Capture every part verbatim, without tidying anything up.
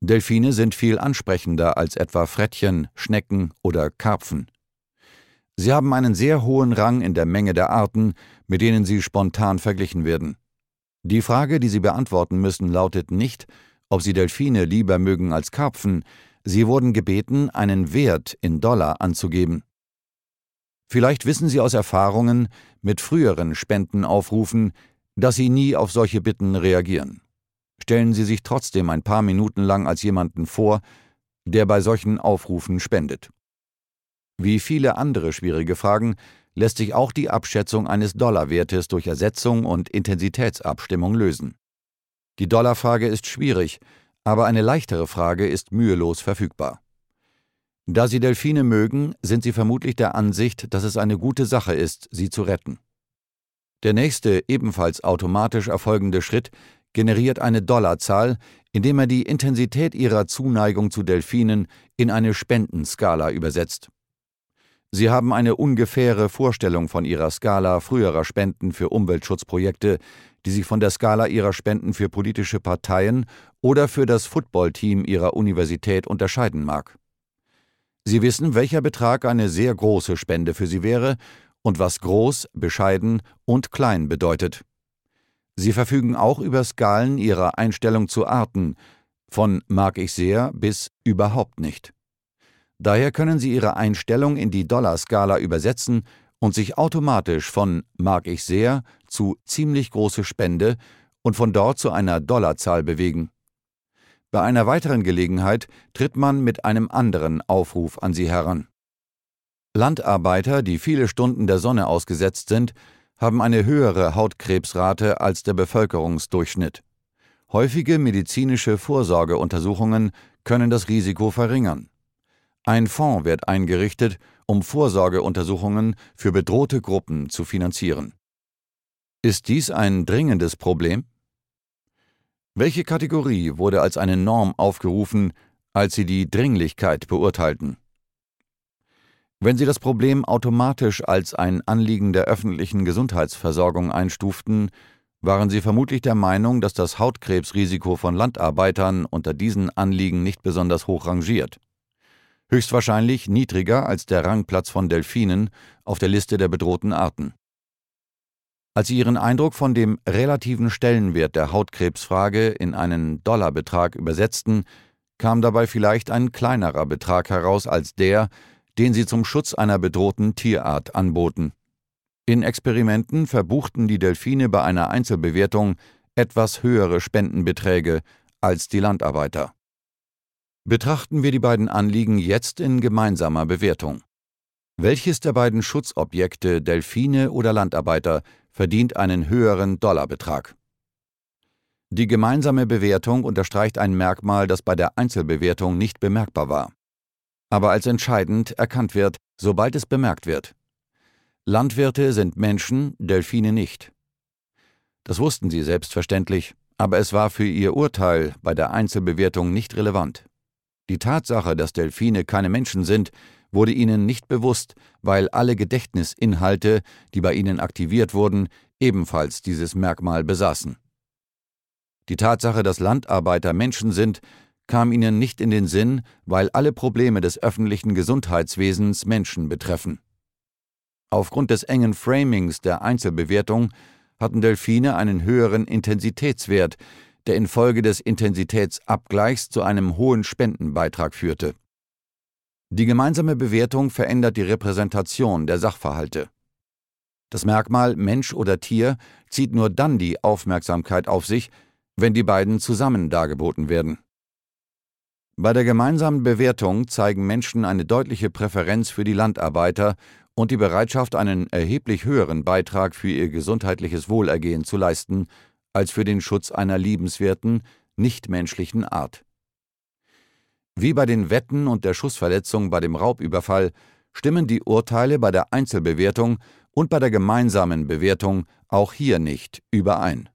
Delfine sind viel ansprechender als etwa Frettchen, Schnecken oder Karpfen. Sie haben einen sehr hohen Rang in der Menge der Arten, mit denen sie spontan verglichen werden. Die Frage, die Sie beantworten müssen, lautet nicht, ob Sie Delfine lieber mögen als Karpfen. Sie wurden gebeten, einen Wert in Dollar anzugeben. Vielleicht wissen Sie aus Erfahrungen mit früheren Spendenaufrufen, dass Sie nie auf solche Bitten reagieren. Stellen Sie sich trotzdem ein paar Minuten lang als jemanden vor, der bei solchen Aufrufen spendet. Wie viele andere schwierige Fragen lässt sich auch die Abschätzung eines Dollarwertes durch Ersetzung und Intensitätsabstimmung lösen. Die Dollarfrage ist schwierig, aber eine leichtere Frage ist mühelos verfügbar. Da Sie Delfine mögen, sind Sie vermutlich der Ansicht, dass es eine gute Sache ist, sie zu retten. Der nächste, ebenfalls automatisch erfolgende Schritt generiert eine Dollarzahl, indem er die Intensität Ihrer Zuneigung zu Delfinen in eine Spendenskala übersetzt. Sie haben eine ungefähre Vorstellung von Ihrer Skala früherer Spenden für Umweltschutzprojekte, die sich von der Skala Ihrer Spenden für politische Parteien oder für das Footballteam Ihrer Universität unterscheiden mag. Sie wissen, welcher Betrag eine sehr große Spende für Sie wäre und was groß, bescheiden und klein bedeutet. Sie verfügen auch über Skalen Ihrer Einstellung zu Arten, von mag ich sehr bis überhaupt nicht. Daher können Sie Ihre Einstellung in die Dollarskala übersetzen und sich automatisch von mag ich sehr zu ziemlich große Spende und von dort zu einer Dollarzahl bewegen. Bei einer weiteren Gelegenheit tritt man mit einem anderen Aufruf an Sie heran. Landarbeiter, die viele Stunden der Sonne ausgesetzt sind, haben eine höhere Hautkrebsrate als der Bevölkerungsdurchschnitt. Häufige medizinische Vorsorgeuntersuchungen können das Risiko verringern. Ein Fonds wird eingerichtet, um Vorsorgeuntersuchungen für bedrohte Gruppen zu finanzieren. Ist dies ein dringendes Problem? Welche Kategorie wurde als eine Norm aufgerufen, als Sie die Dringlichkeit beurteilten? Wenn Sie das Problem automatisch als ein Anliegen der öffentlichen Gesundheitsversorgung einstuften, waren Sie vermutlich der Meinung, dass das Hautkrebsrisiko von Landarbeitern unter diesen Anliegen nicht besonders hoch rangiert. Höchstwahrscheinlich niedriger als der Rangplatz von Delfinen auf der Liste der bedrohten Arten. Als Sie Ihren Eindruck von dem relativen Stellenwert der Hautkrebsfrage in einen Dollarbetrag übersetzten, kam dabei vielleicht ein kleinerer Betrag heraus als der, den Sie zum Schutz einer bedrohten Tierart anboten. In Experimenten verbuchten die Delfine bei einer Einzelbewertung etwas höhere Spendenbeträge als die Landarbeiter. Betrachten wir die beiden Anliegen jetzt in gemeinsamer Bewertung. Welches der beiden Schutzobjekte, Delfine oder Landarbeiter, verdient einen höheren Dollarbetrag? Die gemeinsame Bewertung unterstreicht ein Merkmal, das bei der Einzelbewertung nicht bemerkbar war, aber als entscheidend erkannt wird, sobald es bemerkt wird. Landwirte sind Menschen, Delfine nicht. Das wussten sie selbstverständlich, aber es war für ihr Urteil bei der Einzelbewertung nicht relevant. Die Tatsache, dass Delfine keine Menschen sind, wurde ihnen nicht bewusst, weil alle Gedächtnisinhalte, die bei ihnen aktiviert wurden, ebenfalls dieses Merkmal besaßen. Die Tatsache, dass Landarbeiter Menschen sind, kam ihnen nicht in den Sinn, weil alle Probleme des öffentlichen Gesundheitswesens Menschen betreffen. Aufgrund des engen Framings der Einzelbewertung hatten Delfine einen höheren Intensitätswert, der infolge des Intensitätsabgleichs zu einem hohen Spendenbeitrag führte. Die gemeinsame Bewertung verändert die Repräsentation der Sachverhalte. Das Merkmal Mensch oder Tier zieht nur dann die Aufmerksamkeit auf sich, wenn die beiden zusammen dargeboten werden. Bei der gemeinsamen Bewertung zeigen Menschen eine deutliche Präferenz für die Landarbeiter und die Bereitschaft, einen erheblich höheren Beitrag für ihr gesundheitliches Wohlergehen zu leisten, als für den Schutz einer liebenswerten, nichtmenschlichen Art. Wie bei den Wetten und der Schussverletzung bei dem Raubüberfall stimmen die Urteile bei der Einzelbewertung und bei der gemeinsamen Bewertung auch hier nicht überein.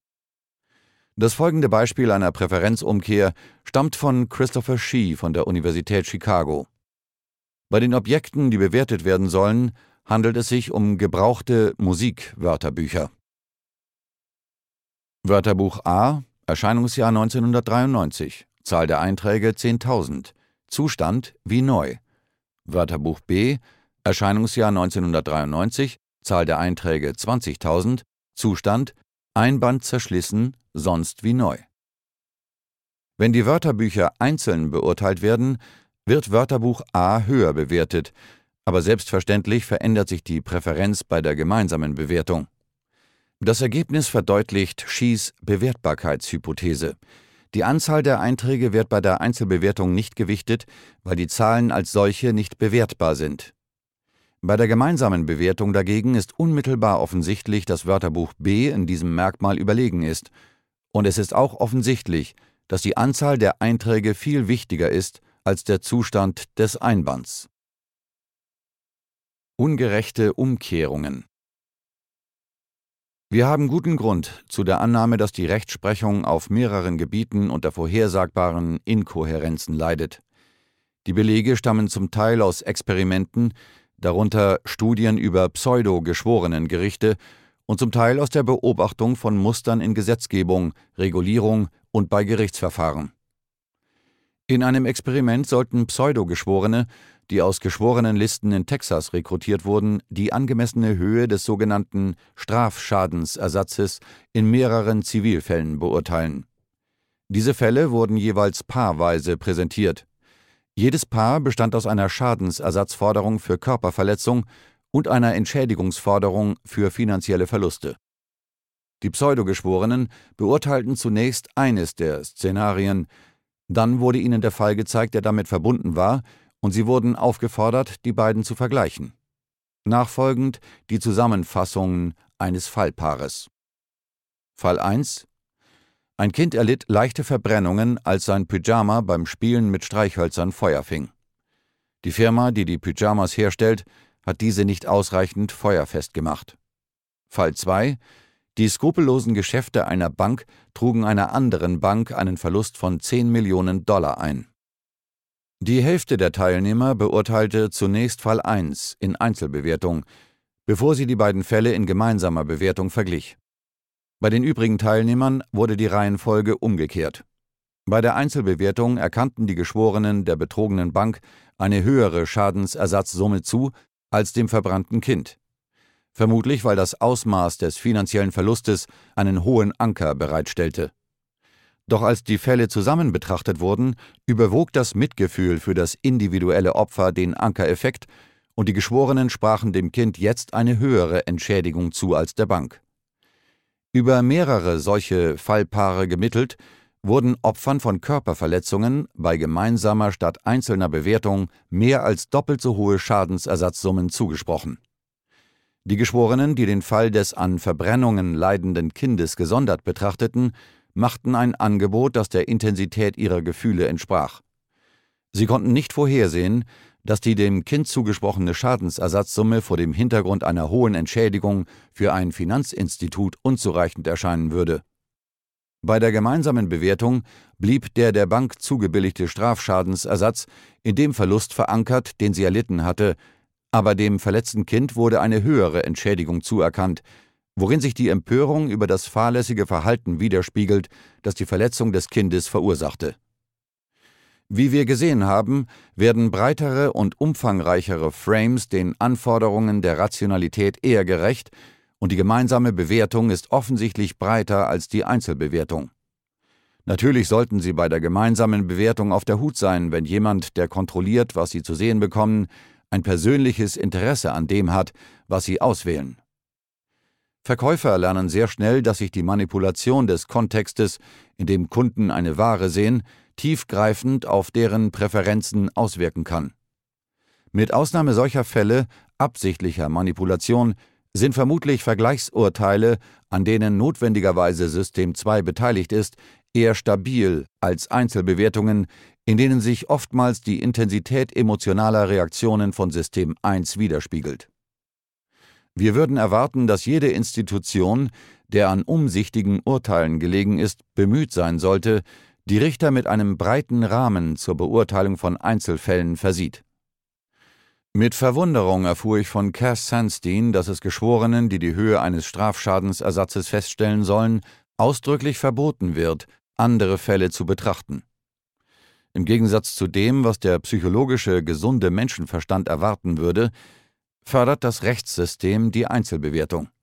Das folgende Beispiel einer Präferenzumkehr stammt von Christopher Shee von der Universität Chicago. Bei den Objekten, die bewertet werden sollen, handelt es sich um gebrauchte Musikwörterbücher. Wörterbuch A, Erscheinungsjahr neunzehnhundertdreiundneunzig, Zahl der Einträge zehntausend, Zustand wie neu. Wörterbuch B, Erscheinungsjahr neunzehnhundertdreiundneunzig, Zahl der Einträge zwanzigtausend, Zustand Einband zerschlissen, sonst wie neu. Wenn die Wörterbücher einzeln beurteilt werden, wird Wörterbuch A höher bewertet, aber selbstverständlich verändert sich die Präferenz bei der gemeinsamen Bewertung. Das Ergebnis verdeutlicht Schies Bewertbarkeitshypothese. Die Anzahl der Einträge wird bei der Einzelbewertung nicht gewichtet, weil die Zahlen als solche nicht bewertbar sind. Bei der gemeinsamen Bewertung dagegen ist unmittelbar offensichtlich, dass Wörterbuch B in diesem Merkmal überlegen ist. Und es ist auch offensichtlich, dass die Anzahl der Einträge viel wichtiger ist als der Zustand des Einbands. Ungerechte Umkehrungen. Wir haben guten Grund zu der Annahme, dass die Rechtsprechung auf mehreren Gebieten unter vorhersagbaren Inkohärenzen leidet. Die Belege stammen zum Teil aus Experimenten, darunter Studien über Pseudo-Geschworenengerichte, und zum Teil aus der Beobachtung von Mustern in Gesetzgebung, Regulierung und bei Gerichtsverfahren. In einem Experiment sollten Pseudo-Geschworene, die aus Geschworenenlisten in Texas rekrutiert wurden, die angemessene Höhe des sogenannten Strafschadensersatzes in mehreren Zivilfällen beurteilen. Diese Fälle wurden jeweils paarweise präsentiert. Jedes Paar bestand aus einer Schadensersatzforderung für Körperverletzung und einer Entschädigungsforderung für finanzielle Verluste. Die Pseudogeschworenen beurteilten zunächst eines der Szenarien, dann wurde ihnen der Fall gezeigt, der damit verbunden war, und sie wurden aufgefordert, die beiden zu vergleichen. Nachfolgend die Zusammenfassungen eines Fallpaares. Fall eins: Ein Kind erlitt leichte Verbrennungen, als sein Pyjama beim Spielen mit Streichhölzern Feuer fing. Die Firma, die die Pyjamas herstellt, hat diese nicht ausreichend feuerfest gemacht. Fall zwei: Die skrupellosen Geschäfte einer Bank trugen einer anderen Bank einen Verlust von zehn Millionen Dollar ein. Die Hälfte der Teilnehmer beurteilte zunächst Fall eins in Einzelbewertung, bevor sie die beiden Fälle in gemeinsamer Bewertung verglich. Bei den übrigen Teilnehmern wurde die Reihenfolge umgekehrt. Bei der Einzelbewertung erkannten die Geschworenen der betrogenen Bank eine höhere Schadensersatzsumme zu als dem verbrannten Kind. Vermutlich, weil das Ausmaß des finanziellen Verlustes einen hohen Anker bereitstellte. Doch als die Fälle zusammen betrachtet wurden, überwog das Mitgefühl für das individuelle Opfer den Ankereffekt und die Geschworenen sprachen dem Kind jetzt eine höhere Entschädigung zu als der Bank. Über mehrere solche Fallpaare gemittelt, wurden Opfern von Körperverletzungen bei gemeinsamer statt einzelner Bewertung mehr als doppelt so hohe Schadensersatzsummen zugesprochen. Die Geschworenen, die den Fall des an Verbrennungen leidenden Kindes gesondert betrachteten, machten ein Angebot, das der Intensität ihrer Gefühle entsprach. Sie konnten nicht vorhersehen, dass die dem Kind zugesprochene Schadensersatzsumme vor dem Hintergrund einer hohen Entschädigung für ein Finanzinstitut unzureichend erscheinen würde. Bei der gemeinsamen Bewertung blieb der der Bank zugebilligte Strafschadensersatz in dem Verlust verankert, den sie erlitten hatte, aber dem verletzten Kind wurde eine höhere Entschädigung zuerkannt, worin sich die Empörung über das fahrlässige Verhalten widerspiegelt, das die Verletzung des Kindes verursachte. Wie wir gesehen haben, werden breitere und umfangreichere Frames den Anforderungen der Rationalität eher gerecht, und die gemeinsame Bewertung ist offensichtlich breiter als die Einzelbewertung. Natürlich sollten Sie bei der gemeinsamen Bewertung auf der Hut sein, wenn jemand, der kontrolliert, was Sie zu sehen bekommen, ein persönliches Interesse an dem hat, was Sie auswählen. Verkäufer lernen sehr schnell, dass sich die Manipulation des Kontextes, in dem Kunden eine Ware sehen, tiefgreifend auf deren Präferenzen auswirken kann. Mit Ausnahme solcher Fälle absichtlicher Manipulation sind vermutlich Vergleichsurteile, an denen notwendigerweise System zwei beteiligt ist, eher stabil als Einzelbewertungen, in denen sich oftmals die Intensität emotionaler Reaktionen von System eins widerspiegelt. Wir würden erwarten, dass jede Institution, der an umsichtigen Urteilen gelegen ist, bemüht sein sollte, die Richter mit einem breiten Rahmen zur Beurteilung von Einzelfällen versieht. Mit Verwunderung erfuhr ich von Cass Sunstein, dass es Geschworenen, die die Höhe eines Strafschadensersatzes feststellen sollen, ausdrücklich verboten wird, andere Fälle zu betrachten. Im Gegensatz zu dem, was der psychologische, gesunde Menschenverstand erwarten würde, fördert das Rechtssystem die Einzelbewertung.